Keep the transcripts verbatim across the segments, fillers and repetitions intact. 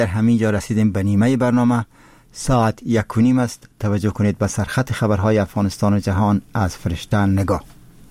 در همین جا رسیدیم به نیمه برنامه. ساعت یک و نیم است. توجه کنید به سرخط خبرهای افغانستان و جهان از فرشته نگاه.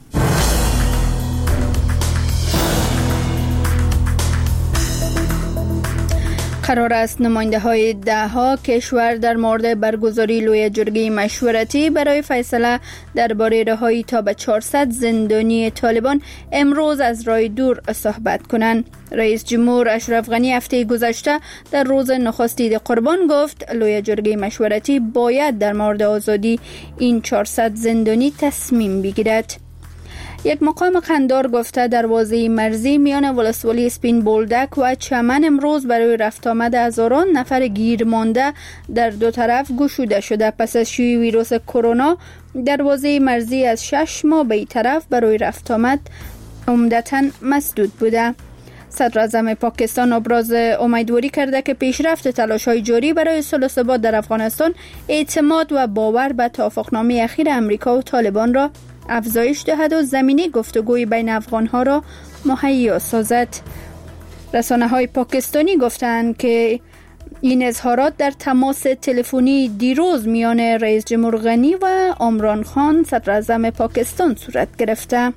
قرار است نماینده های ده ها کشور در مورد برگزاری لوی جرگه مشورتی برای فیصله درباره رهایی تا به چهارصد زندانی طالبان امروز از راه دور صحبت کنند. رئیس جمهور اشرف غنی هفته گذشته در روز نخست عید قربان گفت لوی جرگه مشورتی باید در مورد آزادی این چهارصد زندانی تصمیم بگیرد. یک مقام قندار گفته دروازه مرزی میان ولسوالی اسپین بولدک و چمن امروز برای رفت آمد هزاران نفر گیر مانده در دو طرف گشوده شده. پس از شیوع ویروس کرونا دروازه مرزی از شش ماه به این طرف برای رفت آمد عمدتاً مسدود بوده. صدر اعظم پاکستان ابراز امیدواری کرده که پیشرفت تلاش‌های جاری برای صلح و ثبات در افغانستان اعتماد و باور به توافقنامه اخیر امریکا و طالبان را افزایش دهد و زمینه گفتگوی بین افغان‌ها را مهیا سازد. رسانه‌های پاکستانی گفتند که این اظهارات در تماس تلفنی دیروز میان رئیس جمهور غنی و عمران خان صدر اعظم پاکستان صورت گرفته.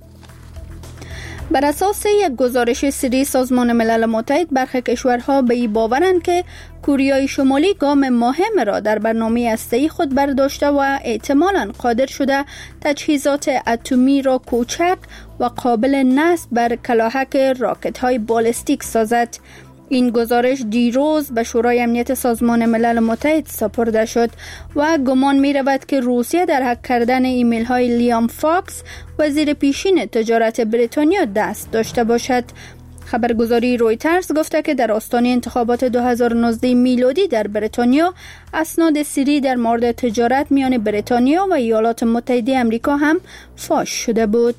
بر اساس یک گزارش سری سازمان ملل متحد برخی کشورها به این باورند که کوریای شمالی گام مهم را در برنامه هسته‌ای خود برداشته و احتمالاً قادر شده تجهیزات اتمی را کوچک و قابل نصب بر کلاهک راکت‌های بالستیک سازد. این گزارش دیروز به شورای امنیت سازمان ملل متحد سپرده شد و گمان می رود که روسیه در هک کردن ایمیل های لیام فاکس وزیر پیشین تجارت بریتانیا دست داشته باشد. خبرگزاری رویترز گفته که در آستانه انتخابات دو هزار و نوزده میلادی در بریتانیا اسناد سری در مورد تجارت میان بریتانیا و ایالات متحده آمریکا هم فاش شده بود.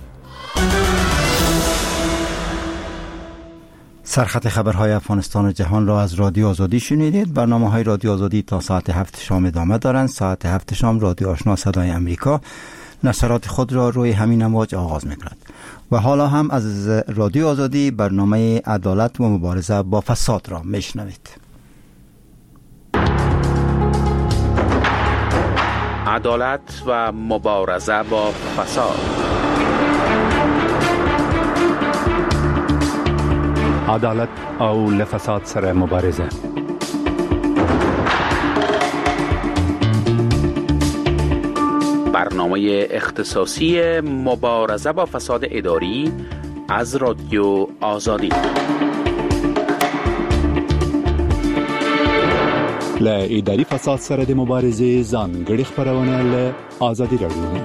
سرخط خبرهای افغانستان و جهان را از رادیو آزادی شنیدید. برنامه های رادیو آزادی تا ساعت هفت شام ادامه دارند. ساعت هفت شام رادیو آشنا صدای امریکا نشرات خود را روی همین امواج آغاز می‌کند. و حالا هم از رادیو آزادی برنامه عدالت و مبارزه با فساد را میشنوید. عدالت و مبارزه با فساد. عدالت او لفساد سره مبارزه. برنامه اختصاصی مبارزه با فساد اداری از رادیو آزادی. ل اداری فساد سره د مبارزه ځانګړي خبرونه ل آزادی رادیو.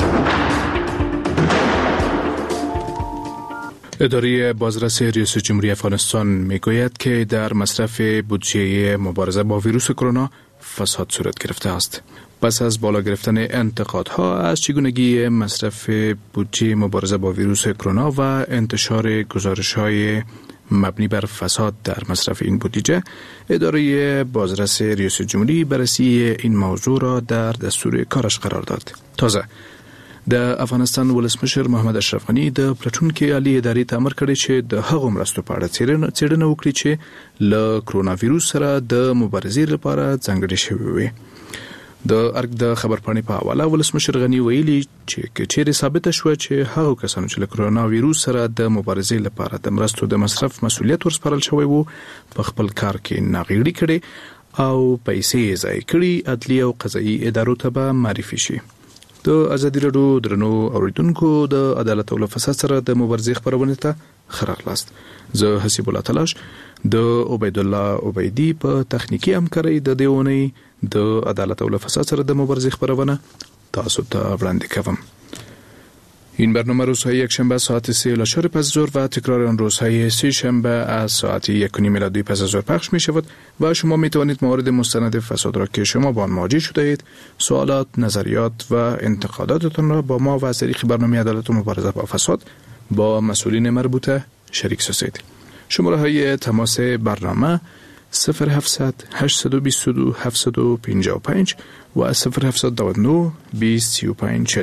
اداره بازرسی ریاست جمهوری افغانستان میگوید که در مصرف بودجه مبارزه با ویروس کرونا فساد صورت گرفته است. پس از بالا گرفتن انتقادها از چگونگی مصرف بودجه مبارزه با ویروس کرونا و انتشار گزارش‌های مبنی بر فساد در مصرف این بودجه، اداره بازرسی ریاست جمهوری بررسی این موضوع را در دستور کارش قرار داد. تازه د افغانستان ولسمشر محمد اشرف غنی د پلټونکو عالی ادارې ته امر کړی چې د هغو مرستو په اړه څېړنه وکړي چې له کرونا ویروس سره د مبارزې لپاره ځانګړې شوې وي. د ارګ د خبرپاڼې په حواله ولسمشر غنی ویلي چې چیرې ثابته شوه چې هغو کسانو چې له کرونا ویروس سره د مبارزې لپاره د مرستو د مصرف مسؤلیت ورسپارل شوی وو په خپل کار کې ناغېړي کړي او پیسې ضایع کړي، عدلي او قضایي ادارو ته به معرفي شي. د ازادي راډیو درنو اوریدونکو د عدالت او فساد سره د مبارزې خبرونه ته ښه راغلاست. زه حسیب الله تلاش د عبید الله عبیدی په تخنیکی همکارۍ د دیونی د عدالت او فساد سره د مبارزې خبرونه تاسو ته وړاندې کوم. این برنامه روزهای یک شنبه ساعت سه الی چهار پس از ظهر و تکرار آن روزهای سه شنبه از ساعت یک و نیم الی دو پس از ظهر پخش می شود و شما می توانید موارد مستند فساد را که شما با آن مواجه شده اید، سوالات، نظریات و انتقاداتتان را با ما و از طریق برنامه عدالت و مبارزه با فساد با مسئولین مربوطه شریک سازید. شماره های تماس برنامه صفر هفتصد هشتصد و بیست و دو هفتصد و پنجاه و پنج و صفر هفتصد و نود و نه بیست سی و پنج چهل.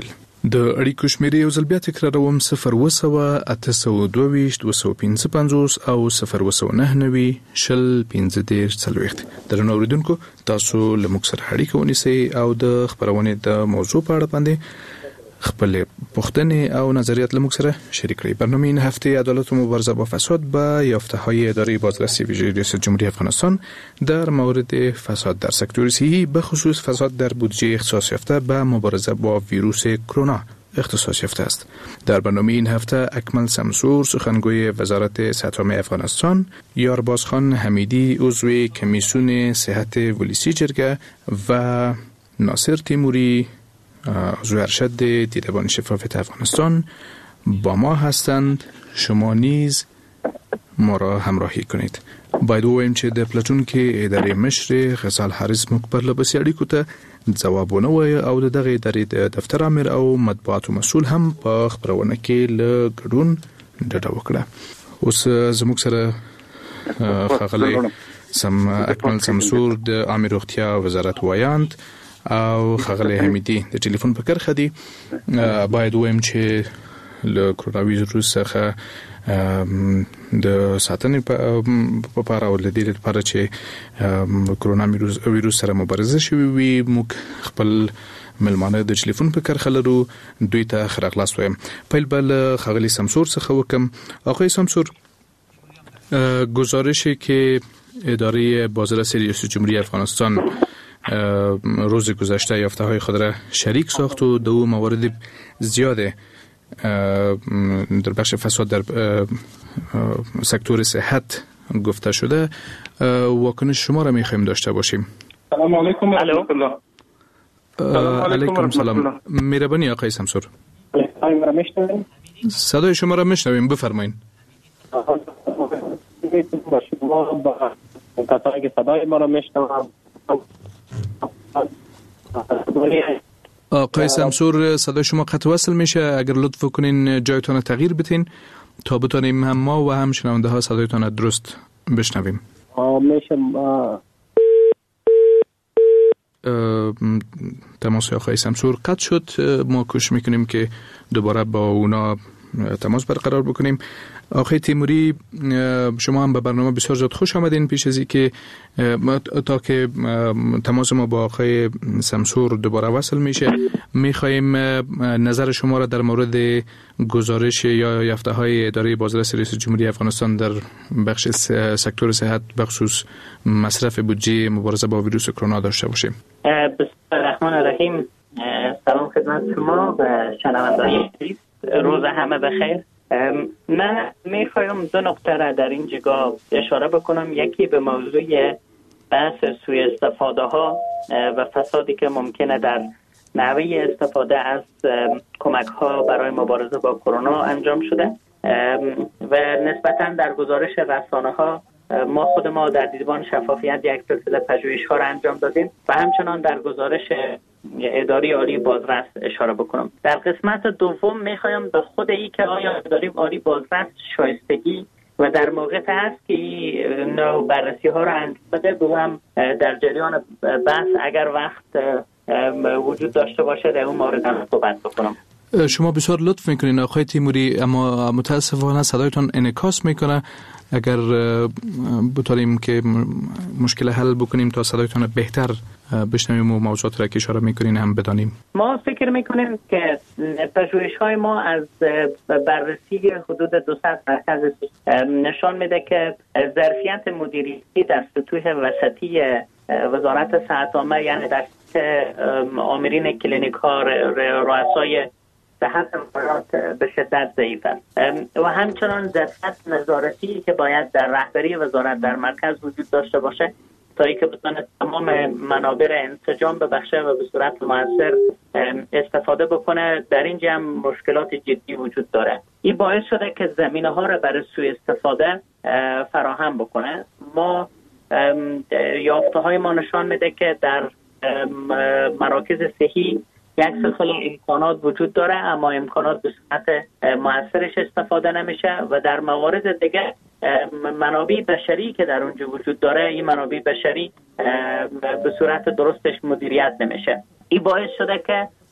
د اړیکو شمیرې یو ځل بیا تکراروم صفر اوه سوه اته سوه دوه ویشت اوه سوه پنځه پنځوس او صفر اوه سوه نهه نوي شل پنځه دېرش څلوېښت. درنو اورېدونکو تاسو له موږ سره اړیکه ونیسئ او د خپرونې د موضوع په اړه باندې خپل پوښتنې او نظریات له موږ سره شریک کړئ. برنامه این هفته عدالت و مبارزه با فساد به یافته‌های اداره بازرسی ویژه ریاست جمهوری افغانستان در مورد فساد در سکتور صحی به خصوص فساد در بودجه اختصاص یافته به مبارزه با ویروس کرونا اختصاص یافته است. در برنامه این هفته اکمل شمسور سخنگوی وزارت صحت عامه افغانستان، یاربازخان حمیدی عضو کمیسیون صحت ولسی جرگه و ناصر تیموری عضو ارشد دیدبان شفافیت افغانستان با ما هستند. شما نیز ما را همراهی کنید. باید ووایم چې د پلاتون کې ادارې مشر غزال حارث موږ پر لبسي اړیکو ته ځوابونه وایي او د دغه ادارې د دفتر امیر او مطبوعاتو مسول هم په خبرونه کې له ګډون ډډه وکړه. اوس زموږ سره ښاغلی سم اکمل شمسور د عامه روغتیا وزارت وایاند او ښاغلی حمیدي د ټلیفون په کرخه دي. باید ووایم چې له کرونا ویروس څخه د ساتنې په اړه او د دې لپاره چې کرونا ویروس سره مبارزه شوي وي موږ خپل ملمانه د ټلیفون په کرخه لرو. دوی ته ښه راغلاست وایم. پیل به له ښاغلي شمسور څخه وکم. آقای شمسور، گزارشی که اداره بازرسی ریاست جمهوری افغانستان روز گذشته یافته های خود را شریک ساخت و دو موارد زیاده در بخش فساد در سکتور صحت گفته شده. واکنش شما را میخوایم داشته باشیم. سلام علیکم و رحمت الله. علیکم سلام. مهربانی آقای شمسور. صدای شما را میشنویم، بفرمایید. کسایی که صدای ما را میشنوند. آقای شمسور، صدای شما قطع وصل میشه. اگر لطف کنین جایتون تغییر بدین تا بتونیم هم ما و هم شنونده ها صدایتون درست بشنویم. میشه تماس آقای شمسور قطع شد. ما کوشش میکنیم که دوباره با اونا تماس برقرار بکنیم. آقای تیموری، شما هم به برنامه بسیار زیاد خوش آمدین. پیش از اینکه تا که تماس ما با آقای شمسور دوباره وصل میشه میخوایم نظر شما را در مورد گزارش یا یافته های اداره بازرسی ریاست جمهوری افغانستان در بخش سکتور صحت بخصوص مصرف بودجه مبارزه با ویروس کرونا داشته باشیم. بسم الله الرحمن الرحیم. سلام خدمت شما و شنوندگان. روز همه بخیر. من میخوایم دو نکته را در این جگاه اشاره بکنم. یکی به موضوع بحث سوء استفاده ها و فسادی که ممکنه در نحوه استفاده از کمک ها برای مبارزه با کرونا انجام شده و نسبتا در گزارش رسانه ها ما خود ما در دیدبان شفافیت یک سلسله پژوهش ها را انجام دادیم و همچنان در گزارش اداره عالی بازرس اشاره بکنم. در قسمت دوم میخوایم به خود ای که آیا اداره عالی بازرس شایستگی و در موقع هست که این نوع بررسی ها را انجام بده. دو هم در جریان بحث اگر وقت وجود داشته باشه در اون مورد هم صحبت بکنم. شما بسیار لطف میکنین آقای تیموری، اما متاسفانه صدایتون انعکاس میکنه. اگر بتونیم که مشکل حل بکنیم تا صدایتون بهتر بشنویم و موضوعات را که اشاره میکنین هم بدانیم. ما فکر میکنیم که پژوهش های ما از بررسی حدود دویست مرکز نشان میده که ظرفیت مدیریتی در سطوح وسطی وزارت صحت عامه، یعنی در آمرین کلینیک ها، رؤسای صحت به شدت ضعیف است و همچنان ظرفیت نظارتی که باید در رهبری وزارت در مرکز وجود داشته باشه تا اینکه بتونه تمام منابع انسجام ببخشه و به صورت مؤثر استفاده بکنه. در این جمع مشکلات جدی وجود داره. این باعث شده که زمینه ها را برای سوء استفاده فراهم بکنه. ما یافته های ما نشان میده که در مراکز صحی یک سلسله امکانات وجود داره اما امکانات به صورت مؤثرش استفاده نمیشه و در موارد دیگه منابع بشری که در اونجا وجود داره این منابع بشری به صورت درستش مدیریت نمیشه. این باعث شده که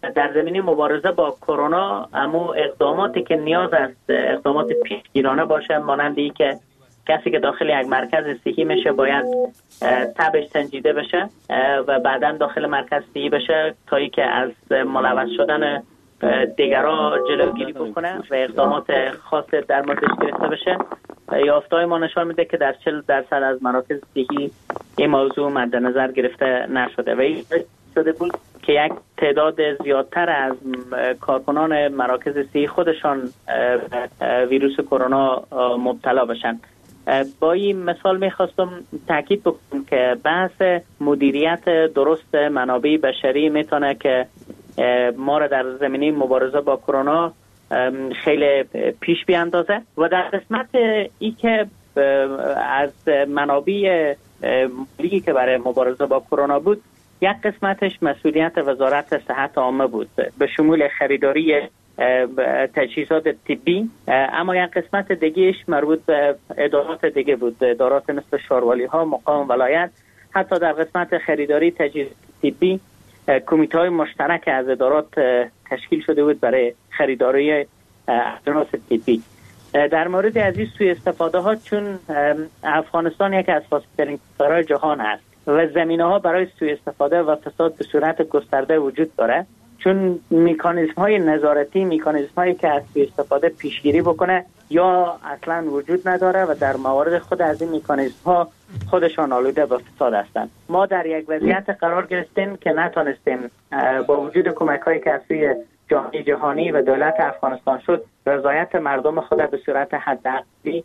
در زمینه مبارزه با کرونا اما اقداماتی که نیاز است اقدامات پیشگیرانه باشه، مانند این که کسی که داخل یک مرکز صحی میشه باید تبش سنجیده بشه و بعدا داخل مرکز صحی بشه تا ای که از ملوث شدن دیگران جلوگیری بکنه و اقدامات خاص در موردش گرفته بشه. یافته‌های ما نشان میده که در چهل درصد از مراکز صحی این موضوع مد نظر گرفته نشده و این شده بود که یک تعداد زیادتر از کارکنان مراکز صحی خودشان ویروس کرونا مبتلا بشن. با این مثال میخواستم تاکید بکنم که بحث مدیریت درست منابع بشری میتونه که ما را در زمینه مبارزه با کرونا خیلی پیش بیاندازه و در قسمت ای که از منابع مالی که برای مبارزه با کرونا بود، یک قسمتش مسئولیت وزارت صحت عامه بود به شمول خریداری تجهیزات طبی، اما یک قسمت دیگهش مربوط به ادارات دیگه بود، ادارات مثل شاروالی ها، مقام ولایت. حتی در قسمت خریداری تجهیزات طبی کمیته های مشترک از ادارات تشکیل شده بود برای خریداری اجناس طبی. در مورد از این سوء استفاده ها، چون افغانستان یکی از فاسدترین کشورهای جهان است و زمینه ها برای سوء استفاده و فساد به صورت گسترده وجود داره، چون مکانیزم های نظارتی، مکانیزم هایی که از سوء استفاده پیشگیری بکنه یا اصلا وجود نداره و در موارد خود از این مکانیزم ها خودشان آلوده به فساد هستند. ما در یک وضعیت قرار گرفتیم که نتونستیم با وجود کمک هایی که از سوی جامعه جهانی و دولت افغانستان شد رضایت مردم خود به صورت حداقلی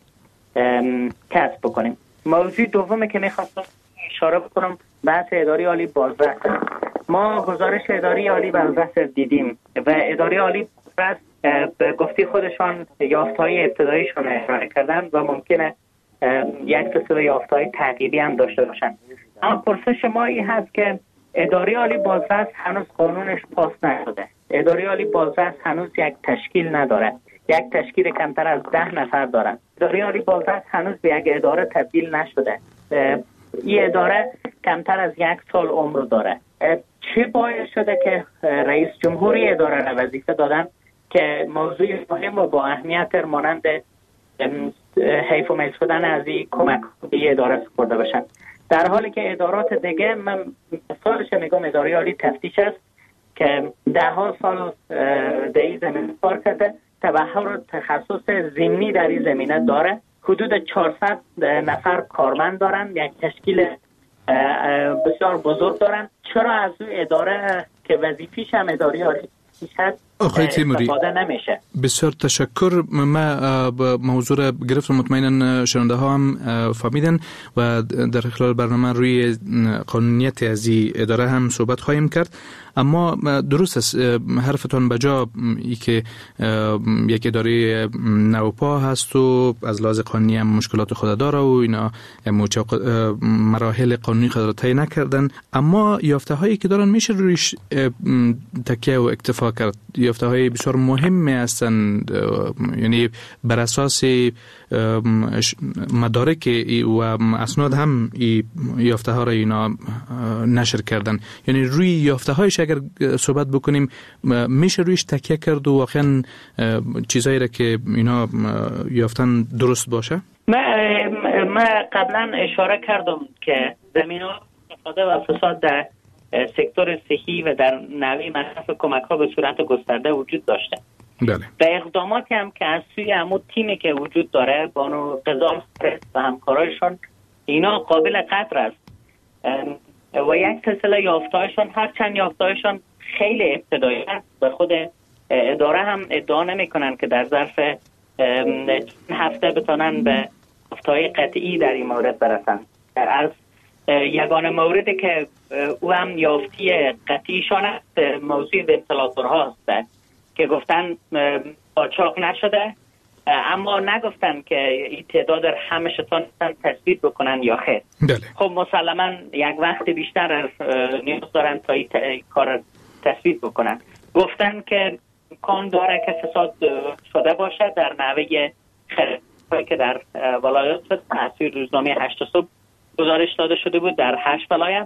کسب بکنیم. موضوع دومی که میخواستم اشاره بکنم بحث اداره عالی بازرس. ما گزارش اداره عالی بازرس دیدیم و اداره عالی بازرس به گفته خودشان یافته‌های ابتداییشون ارائه کردن و ممکنه یک سلسله یافته‌های تعقیبی هم داشته باشن. اما پرسش ما این هست که اداره عالی بازرس هنوز قانونش پاس نشده. اداره عالی بازرس هنوز یک تشکیل نداره. یک تشکیل کمتر از ده نفر دارن. اداره عالی بازرس هنوز به یک اداره تبدیل نشده. این اداره کمتر از یک سال عمر داره. چه باعث شده که رئیس جمهوری اداره را وظیفه دادن که موضوع مهم و با اهمیت مانند حیف و میل شدن از این کمک به اداره سپرده بشن، در حالی که ادارات دیگه، من مثالش میگم اداره عالی تفتیش است که ده ها سال در این زمینه کار کرده، تبحر و تخصص ضمنی در این زمینه داره، حدود چهارصد نفر کارمند دارن، یک تشکیل بسیار بزرگ دارن. چرا از اون اداره که وظیفیش هم اداره عالی آقای تیموری نمیشه؟ بسیار تشکر. ما موضوع را گرفتم، مطمئنا شنونده ها هم فهمیدن و در خلال برنامه روی قانونیت از این اداره هم صحبت خواهیم کرد. اما درست است حرفتان بجا، ای که یک اداره نوپا هست و از لحاظ قانونی هم مشکلات خود داره و اینا مراحل قانونی خود را طی نکردن، اما یافته هایی که دارن میشه رویش تکیه و اکتفا کرد. یافته های بسیار مهمی هستند، یعنی بر اساس مدارک و اسناد هم یافته ها را اینا نشر کردن. یعنی روی یافته هایش اگر صحبت بکنیم میشه رویش تکیه کرد و واقعا چیزایی را که اینا یافتن درست باشه. من من قبلا اشاره کردم که زمینه استفاده و فساد در سکتور صحی و در نوع مصرف کمک ها به صورت گسترده وجود داشته. بله. و اقداماتی هم که از سوی همون تیمی که وجود داره، بانو قضا و همکارایشون، اینا قابل قدر است و یک سلسله یافتهایشون، هرچند یافتهایشون خیلی ابتدایی است، به خود اداره هم ادعا نمی کنن که در ظرف هفته بتونن به یافته‌های قطعی در این مورد برسن. از یگانه موردی که او هم یافتی قطعیشان است موضوع ونتیلاتورها هست که گفتن قاچاق نشده، اما نگفتن که این تعداد همشتان تثبیت بکنن یا خیر. بله. خب مسلما یک وقت بیشتر نیاز دارن تا این کار تثبیت بکنن. گفتن که امکان داره که فساد شده باشه در نحوه خریدهایی که در ولایات تصویر روزنامه هشت صبح گزارش داده شده بود در هشت ولایت،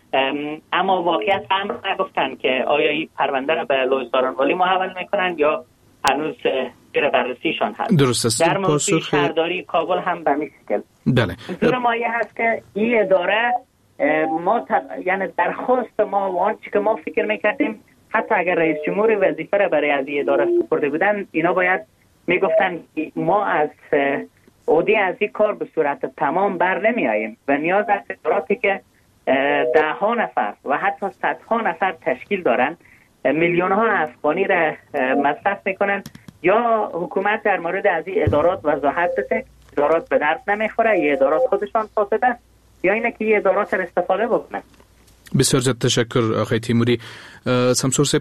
اما واقعیت هم نگفتن که آیا این پرونده را به لوی سارانوالی محول میکنن یا هنوز زیر بررسیشان هست. درست است. در مورد شهرداری کابل هم به همین شکل. بله. منظور ما یه هست که این اداره ما تق... یعنی درخواست ما و آنچه که ما فکر میکردیم حتی اگر رئیس جمهور وظیفه را برای از این اداره سپرده بودن، اینا باید میگفتن ما از عهده از این کار به صورت تمام بر نمی آییم و نیاز است اداراتی که ده ها نفر و حتی صدها نفر تشکیل دارن میلیون ها افغانی را مصرف میکنن، یا حکومت در مورد از این ادارات وضاحت بده. ادارات به درد نمیخوره، یه ادارات خودشان فاسد است، یا اینه که یه ادارات را استفاده بکنن. بسیار زیاد تشکر آقای تیموری. سمسور صاحب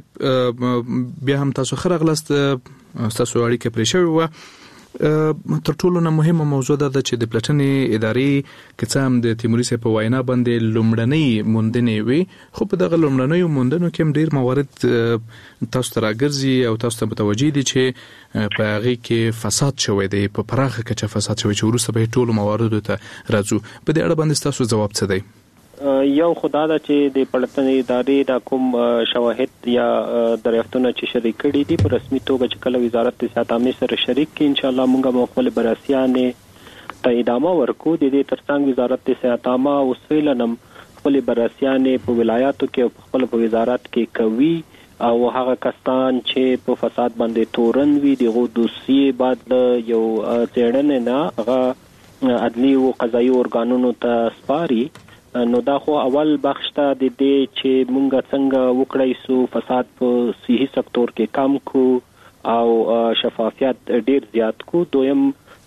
بیا هم تاسو خرغلست تاسو اړیکه پرې شوې و. تر ټولو نه مهمه موضوع ده چې د پلټنې ادارې که څه هم د تیموري صاحب په وینا باندې لومړنۍ موندنې وي، خو په دغه لومړنیو موندنو کې هم ډېر موارد تاسو ته راګرځي او تاسو ته متوجه دي چې په هغې کې فساد شوی دی، په پراخه کچه فساد شوی چې وروسته به ټولو مواردو ته راځو. په دې اړه باندې ستاسو ځواب څه دی؟ یو خدا دا چې د پلټنې ادارې د کوم شواهد یا دریافتونه چې شریک کړي دي په رسمي توګه چې کله وزارت صحت عامه سره شریک کړي، ان شاء الله موږ به خپل بررسیانې ته ادامه ورکو. د دې ترڅنګ وزارت صحت عامه اوس فعلا خپل بررسیانې په ولایاتو کې او خپل په وزارت کې کوي، او هغه کسان چې په فساد باندې تورن وي دغه دوسیې بعد یو څېړنې نه هغه عدلي او قضایي ارګانونو ته سپاري. نو دا خو اول بخش ته د دې چې مونږ څنګه وکړای سو فساد په صحي سکتور کې کم کو او شفافیت ډیر زیات کو. دویم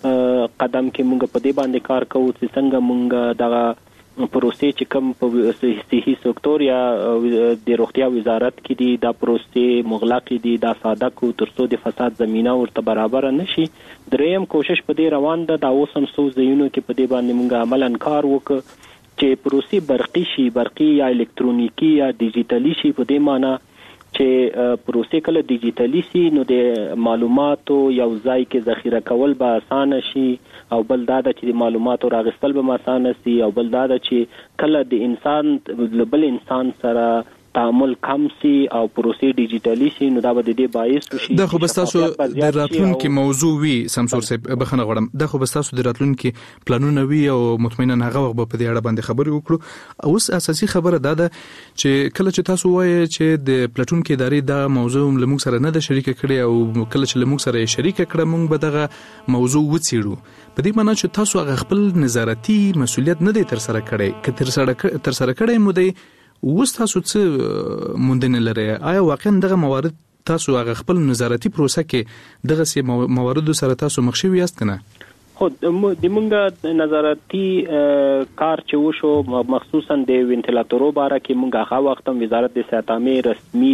قدم کې مونږ په دې باندې کار کوو چې څنګه مونږ دا پروسې چې کم په صحي سکتور یا د روغتیا وزارت کې دي دا پروسې مغلق دي دا ساده کو ترڅو د فساد زمينه ورته برابر نشي. دریم کوشش په دې روان ده دا اوس هم څو ځایونو کې په دې باندې مونږ عملاً کار وکړو چې پروسې برقي شي، برقي یا الکترونیکی یا ډیجیټلی شي. په دې معنی چې پروسې کله ډیجیټلی شي نو د معلوماتو یو ځای کې ذخیره کول به اسانه شي، او بل دا چې د معلوماتو راغستل به اسانه شي، او بل دا چې کله د انسان بل انسان سره تعامل کم سي او پروسې ډیجیټلی شي نو دا به د دې باعث شي. دا خو بس تاسو د راتلونکي موضوع وي سمسور صاحب، بخنه غواړم دا خو بس تاسو د راتلونکي پلانونه وي او مطمئنا هغه وخت په دې اړه باندې خبرې وکړو. اوس اساسي خبره دا ده چې کله چې تاسو وایي چې د پلټونکو ادارې دا موضوع لموږ سره نه ده شریک کړي او کله چې لموږ سره شریک کړه موږ به دغه موضوع وڅېړو، په دې معنی چې تاسو هغه خپل نظارتي مسؤلیت نه دی تر سره کړی، که تر سره تر سره کړی مو دی اوس تاسو څه موندنې لرئ؟ آیا واقعا دغه موارد تاسو هغه خپل نظارتي پروسه کې دغه سي مواردو سره تاسو مخ شوي یاست کنه؟ خو د موږ نظارتي کار چې وشو مخصوصا د وینټیلاتورو باره کې موږ هغه وخت هم وزارت د صحت عامه رسمي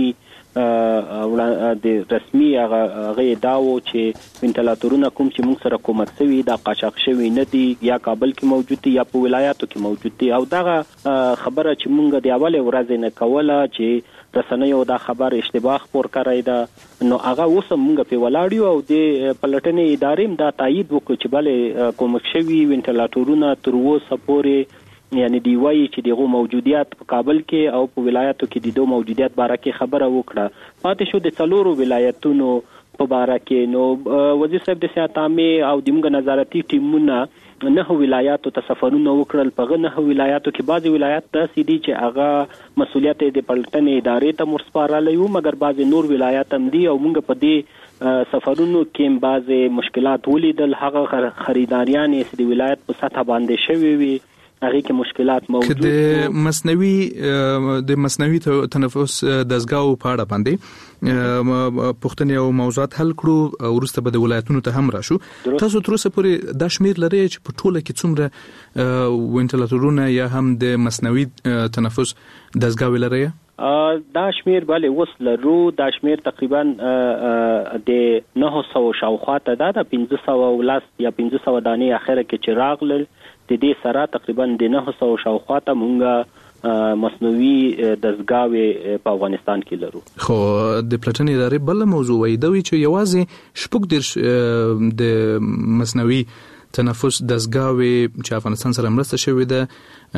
د رسمي هغه داو چې وینټیلاتورونه کوم چې موږ سره کومک شوی دا قاچاق شوی نه دي، یا کابل کې موجود دي یا په ولایاتو کې موجود دي. او دا خبره چې موږ د اوله ورځې نه کوله چې رسنیو دا خبر اشتباه خبر کړی دا، نو هغه اوس موږ په ولاړیو او د پلټنې ادارې دا تایید وکړ چې بل کومک شوی وینټیلاتورونه تر اوسه پورې یعنی دی وایي چې دغه موجودیت په کابل کې او په ولایتو کې د دوه موجودیت باره کې خبره وکړه. پاتې شو د څلورو ولایتونو په باره کې. نو وزیر صاحب د صحت عامه او د موږ نظارتي ټیمونه نه ولایتو ته سفرونه وکړل. په نه ولایتو کې بعضي ولایت داسې دي چې هغه مسولیت د پلټنې ادارې ته مرسپارل یو، مګر بعضي نور ولایت هم دي او موږ په دې سفرونو کې بعضي مشکلات ولیدل. هغه خریداریان یې د ولایت په سطح باندې شوي وي، هغه کې مشکلات موجود دي. د مصنوعي د مصنوعي تنفس دزګاو په اړه باندې پښتنې او موضوعات حل کړو، ورسته به د ولایتونو ته هم راشو. تاسو تر اوسه پورې دا شمیر لري چې په ټوله کې څومره وینټیلاتورونه یا هم د مصنوعي تنفس دزګاو لري؟ دا شمیر بله اوس لرو. دا شمیر تقریبا د نه سوه شاوخوا ته دا د پنځه سوه ولس یا پنځه سوه دانې اخره کې چې راغلل، د دې سره تقریبا د نه سوه شاوخوا ته مونږ مصنوعي دزګاوې په افغانستان کې لرو. خو د پلټنې ادارې بل موضوع وایي دا وی چې یوازې شپږ دېرش د مصنوعي تنفس دستګاوې چې افغانستان سره مرسته شوې ده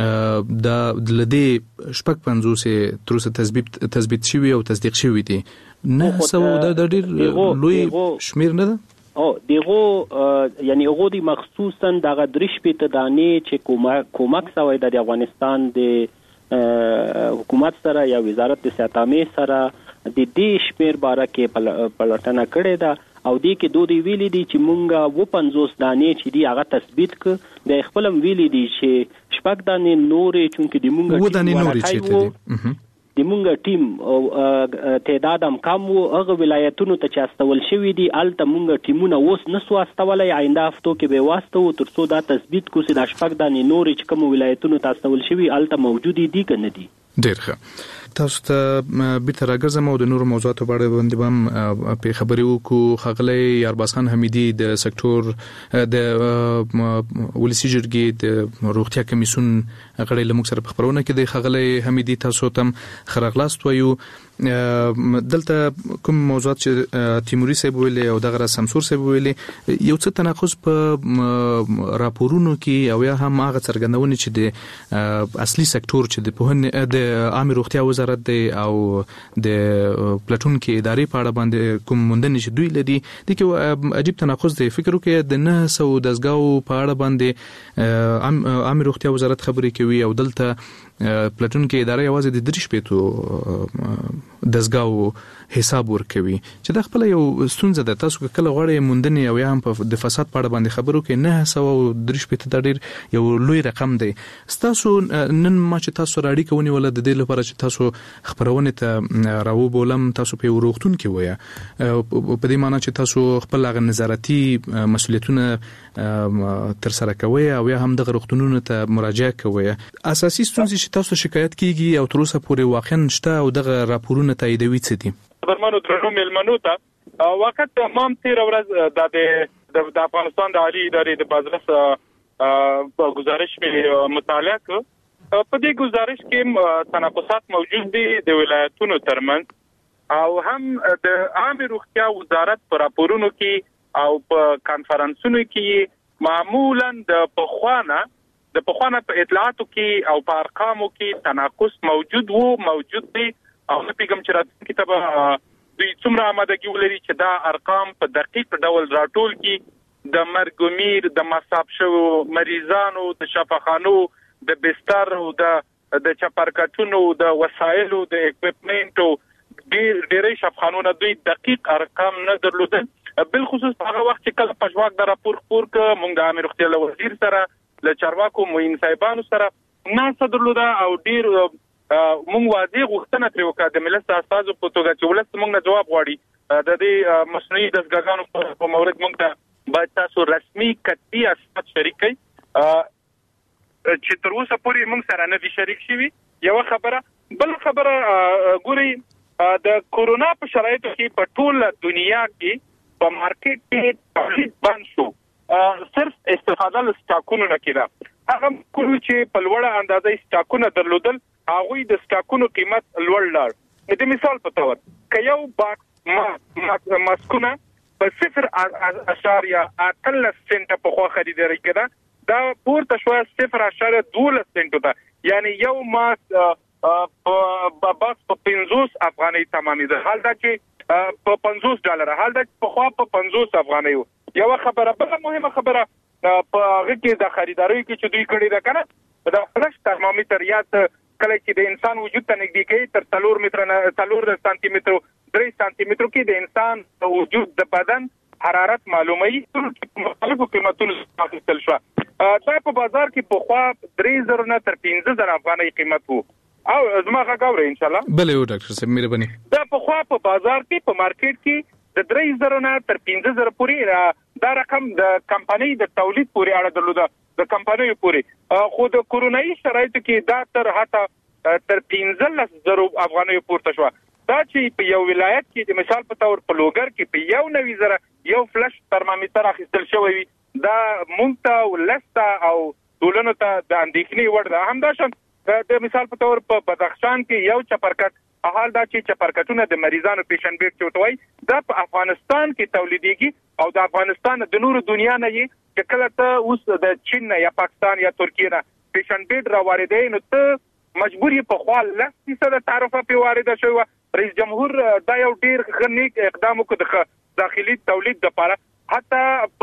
د لدې شپږ پنځوس تر اوسه تثبیت تثبیت شوی او تصدیق شوی دي نه سو د ډېر لوی شمیر نه ده او دغه یعنی هغه د مخصوصا دغه درش په تدانې چې کومک کومک سوی د افغانستان د حکومت سره یا وزارت صحت عامه سره د دې شمیر باره کې پلټنه کړې ده او دې کې دوی ویلي دي چې مونږه و پنځوس دانې چې دی هغه تثبیت ک د خپلم ویلي دي چې شپږ دانې نورې چونکې د مونږه و دانې نورې چې دي د مونږه ټیم او تعداد هم کم وو هغه ولایتونو ته چې استول شوی دي الته مونږه ټیمونه اوس نسو استولای آینده هفتو کې به واسطه او ترڅو دا تثبیت کو چې د شپږ دانې نورې چې کوم ولایتونو ته استول شوی الته موجود دي کنه دي ډیر ښه تاسو ته بیرته راګرځم او د نورو موضوعاتو په اړه باندې هم په خبرې وکړو خغلی یارباز خان حمیدي د سکتور د ولسی جرګې د روغتیا کمیسیون غړی لموږ سره په خبرونه کې د خغلی حمیدي تاسو ته خرغلاست وایو دلته کوم موضوعات چې تیموري صاحب ویلي او دغه سمسور صاحب ویلي یو څه تناقض په راپورونو کې او یا هم هغه څرګندونه چې د اصلي سکتور چې د پوهنې د عامه روغتیا وزارت دی او د پلاتونکو ادارې په اړه باندې کوم موندنې چې دوی لري د کې عجیب تناقض دی فکر وکړئ د نه سو دزګاو په اړه باندې عامه روغتیا وزارت خبرې کوي او دلته پلاتونکو ادارې یوازې د درش پېتو دزګاو حساب ورکوي چې د خپل یو ستونزه ده تاسو کله غواړئ موندنې او یا هم په د فساد په اړه باندې خبرو کې نه سو درش پېته د ډېر یو لوی رقم دی تاسو نن ما چې تاسو راړي کوي ول د دې لپاره چې تاسو خبرونه ته راو بولم تاسو په ورختون کې وایي په دې معنی چې تاسو خپل غو نظارتي مسولیتونه تر سره کوي او یا هم د ورختونونو ته مراجعه کوي اساسي ستونزې چې تاسو شکایت کیږي او تر اوسه پورې واقعا شته او دغه راپورونه تاییدوي څه دي برمنو درنو ملمنو ته وخت مام تیر ورځ د افغانستان د عالی ادارې د بازرس په گزارش کې مطالعه ک په دې گزارش کې تناقضات موجود دي د ولایتونو ترمنځ او هم د عامه روغتیا وزارت پر راپورونو کې او په کانفرنسونو کې معمولا د پخوانه د پخوانه په اطلاعاتو کې او په ارقامو کې تناقض موجود وو موجود دي او په پیغام چې راځي کتابه دوی څومره آمادګي ولري چې دا ارقام په دقیق ډول راټول کړي د مرګومیر د مصاب شوو مریضانو د شفاخانو د بستر او د د چپرکټونو د وسایلو د اکوپمنټو ډېر ډېرې شفاخانو دوی دقیق ارقام نه درلودل بل خصوص هغه وخت چې کله پښواک د راپور خور ک مونږ د امیر روغتیا وزیر سره له چارواکو موین صاحبانو سره نه صدرلوده او ډیر مونږ واځي غوښتنه تر وکړه د ملت اساسو په توګه چې ولست مونږ نه جواب غواړي د دې مصنوعي دستګاګانو په مورد مونږ ته باید تاسو رسمي کتبي اسناد شریک کړئ چې تر اوسه پورې مونږ سره نه دي شریک شوي یو خبره بل خبره ګوري د کورونا په شرایطو کې په ټوله دنیا کې په مارکیټ کې تولید بند شو صرف استفاده له سټاکونو نه کېده هغه کوم چې په لوړه اندازې سټاکونه درلودل هغه د سټاکونو قیمت لوړ لاړ د مثال په تور ک یو باکس ماسکونه په صفر اشاریه اتل سنت په خو خریداري کړه دا پورته شو صفر اشاریه دوه سنت ته یعنی یو ماس په باکس په پنځوس افغانۍ تمامي ده حال دا چې په پنځوس ډالر حال دا په خو په پنځوس افغانۍ یو خبره بل مهمه خبره په هغه کې د خریداري کې چې دوی کړی دا کنه دا فلش ترمامیټر یا کله چې د انسان وجود ته نږدې کوي تر څلور متر نه څلور سانتي متر درې سانتي متر کې د انسان وجود د بدن حرارت معلوموي ټول مختلفو قیمتونو اخیستل شو دا په بازار کې په خوا درې زره نه تر پنځه زره افغانۍ قیمت وو او زما غاوري ان شاء الله بله یو ډاکټر صاحب مهرباني دا په خوا په بازار کې په مارکیټ کې د درې زره نه تر پنځه زره پورې دا رقم د کمپنۍ د تولید پورې اړه درلوده د کمپنۍ پورې خو د کورونایي شرایطو کې دا تر هاته تر پنځلس زره افغانۍ پورته شو دا چې په یو ولایت کې د مثال په تور په لوګر کې په یو نوي زره یو فلش ترمامیټر اخیستل شوی دا مونږ ته ولسته او ټولنو ته د اندېښنې وړ ده همداشان د مثال په تور په بدخشان کې یو چپرکټ حال دا چې چپرکټونه د مریضانو پیشن بیت چوتوي د افغانستان کې تولیديږي او د افغانستان د نورو دنیا نه یې چې کله ته اوس د چین یا پاکستان یا ترکیه نه پیشن بیت را واردې نو ته مجبوری په خپل لس فیصد تعرفه په وارده شوی. رئیس جمهور دا یو ډیر غنیک اقدام وکړ د داخلي تولید لپاره. حتی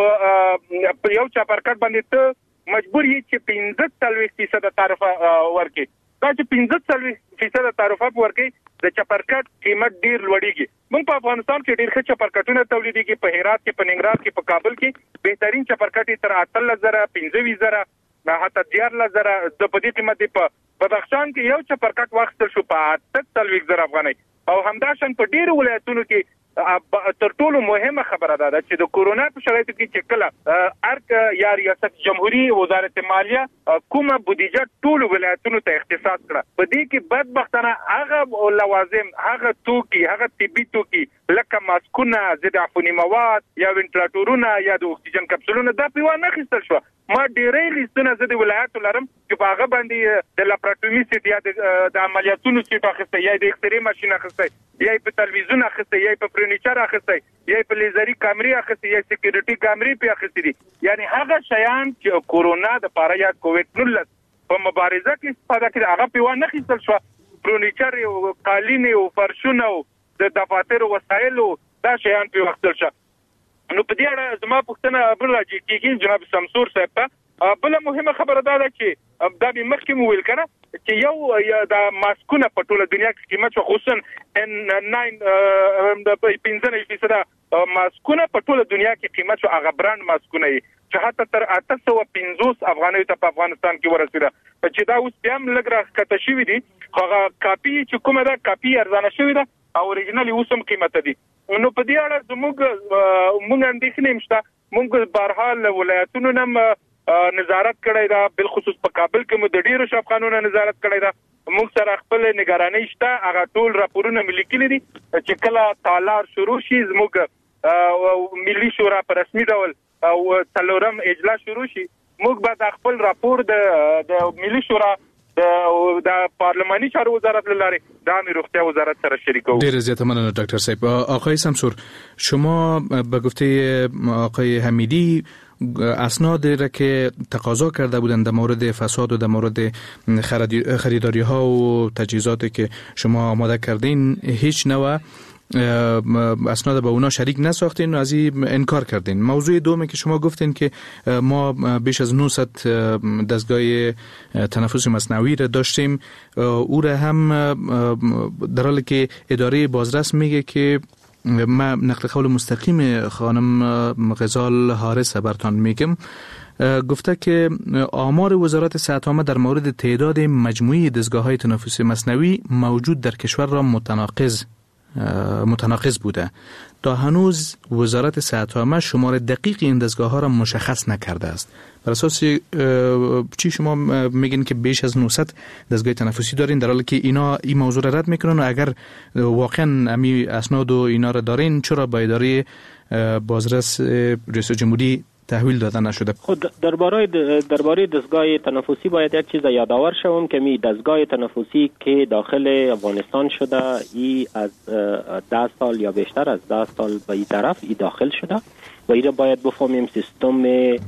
په یو چپرکټ باندې ته مجبور یې چې پنځه فیصد تعرفه ورکړي. دا چې پنځه فیصد تعرفه ورکړي د چپرکټ قیمت ډیر لوړیږي. موږ په افغانستان کې ډیر ښه چپرکټونه تولیديږي. په هرات کې، په ننګرهار کې، په کابل کې بهترین چپرکټ تر اتلس زره پنځه زره نه حتی دیارلس زره د په دې قیمت په بدخشان کې یو چپرکټ واخیستل شو په اتلس زره افغانۍ. او همداشان په ډیرو ولایتونو کې تر ټولو مهمه خبره ده چې د کورونا په شرایطو کې چې کله ارک یا ریاست جمهوریت وزارت مالیه کومه بودیجه ټولو ولایتونو ته اختصاص کړه. په دې کې بدبختانه هغه لوازم، هغه توکي، هغه طبي توکي لکه ماسکونه، ضد عفوني مواد یا وینټیلیټورونه یا د اکسیجن کپسولونه دا په ونه خستل شو. ما ډېرې لیستونه زه د ولایتو لرم چې په هغه باندې د لاپراتوري سیټ یا د عملیاتونو سیټ اخیسته، یا د اکسرې ماشین اخیسته، یا په تلویزیون اخیسته، یا په فرنیچر اخیسته، یا په لیزري کامرې اخیسته، یا سکیورټي کامرې په اخیسته دي. یعنی هغه شیان چې کورونا د پاره یا کووډ نولس په مبارزه کې استفاده کړي هغه په ونه خستل شو. فرنیچر او قالین او فرشونه او د دفاتر وسایل دا شیان په وختل شو. نو په دې اړه زما پوښتنه بل راځي کېږي جناب شمسور صاحب ته. بل مهمه خبره دا ده چې دا به مخکې مو ویل کنه چې یو د ماسکونه په ټوله دنیا کې قیمت خصوصا ان ناین د پنځه فیصد ماسکونه په ټوله دنیا کې قیمت هغه برانډ ماسکونه چې حتی تر اته سوه پنځوس افغانۍ ته په افغانستان کې ورسېده. چې دا اوس بیا هم لږ راښکته شوي دي. هغه کاپي چې کومه ده کاپي ارزانه شوې ده او اوریجنال اوس هم قیمت دي. نو په دې اړه زموږ موږ اندېښنې مشته. موږ بهرحال ولایتونو نه نظارت کړی دا، بل خصوص په کابل کې مو د ډیرو شفقانونو نظارت کړی دا. موږ سره خپل نگرانۍ شته. هغه ټول راپورونه ملي کړي دي چې کله تالار شروع شي زموږ ملي شورا په رسمي ډول او څلورم اجلاس شروع شي موږ به د خپل راپور د د ملي شورا د د پارلمانی چارو وزارت لاره د امنیت روغتیا وزارت سره شریکو. ډیر زیات ممنون دکتر صاحب. آقای شمسور، شما به گفته آقای حمیدی اسناد را که تقاضا کرده بودند در مورد فساد و در مورد خریداری ها و تجهیزاتی که شما آماده کردین هیچ نوع اسناد به اونا شریک نساختین و از این انکار کردین. موضوع دومی که شما گفتین که ما بیش از نهصد دستگاه تنفس مصنوعی را داشتیم، او را هم در حالی که اداره بازرس میگه که ما نقل قول مستقیم خانم غزال حارث برتان میگم، گفته که آمار وزارت صحت عامه در مورد تعداد مجموعی دستگاه‌های تنفس مصنوعی موجود در کشور را متناقض متناقض بوده. تا هنوز وزارت صحت عامه شمار دقیق این دستگاه ها را مشخص نکرده است. بر اساس چی شما میگین که بیش از نهصد دستگاه تنفسی دارین در حالی که اینا این موضوع را رد میکنن؟ و اگر واقعا امی اسناد و اینا را دارین چرا با اداره بازرس رئیس جمهوری تحویل داده نشده؟ خود درباره درباره دستگاه تنفسی باید یک چیز یادآور شوم که می دستگاه تنفسی که داخل افغانستان شده ای از ده سال یا بیشتر از ده سال به این طرف ای داخل شده و این را باید بفهمیم سیستم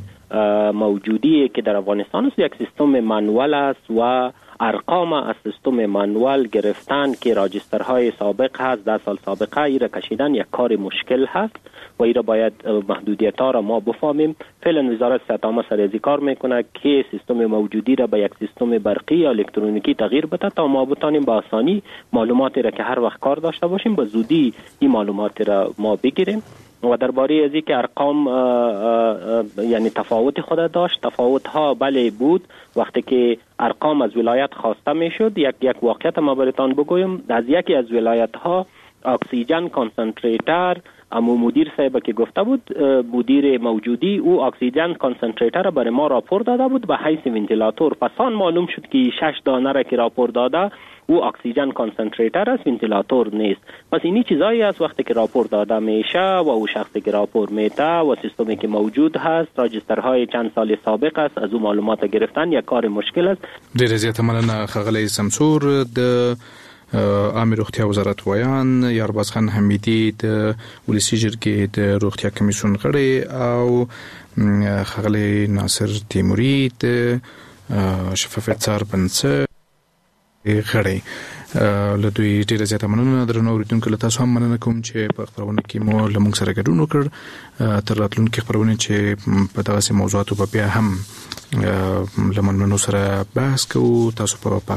موجودی که در افغانستان است یک سیستم منوال است و ارقام از سیستم منوال گرفتن که راجسترهای سابق هست ده سال سابقه ای را کشیدن یک کار مشکل هست و ای را باید محدودیت ها را ما بفهمیم. فعلا وزارت صحت عامه سر از کار میکنه که سیستم موجودی را به یک سیستم برقی یا الکترونیکی تغییر بده تا ما بتانیم با آسانی معلوماتی را که هر وقت کار داشته باشیم به زودی این معلومات را ما بگیریم. و درباره ازی که ارقام آآ آآ یعنی تفاوت خود داشت، تفاوت ها بله بود. وقتی که ارقام از ولایت خواسته میشد، یک یک واقعیت ما براتون بگویم، از یکی از ولایت ها اکسیژن کانسنتریتر امو مدیر صاحب که گفته بود، مدیر موجودی او اکسیژن کانسنتریتر را برای ما راپور داده بود به حیث ونتیلاتور. پس آن معلوم شد که شش دانه را که راپور داده او اکسیژن کانسنتریتر است، ونتیلاتور نیست. پس اینی چیزایی است وقتی که راپور داده میشه و او شخصی که راپور میده و سیستمی که موجود هست، راجسترهای چند سال سابق است، از او معلومات گرفتن یک کار مشکل است. ډیر زیات مننه ښاغلی شمسور. د عامه روغتیا وزارت ویان یارباز خان حمیدي د ولسی جرګې د روغتیا کمیسیون غړی او خغلی ناصر تیموری د شفافیت څار بنڅ غړی. له دوی ډیره زیاته مننه درنو اوریدونکو، له تاسو هم مننه کوم چې په خبرونه کې مو له موږ سره ګډون وکړ. تر راتلونکي خبرونه چې په دغه موضوعاتو په بیا هم له مننو سره بحث کوو. تاسو په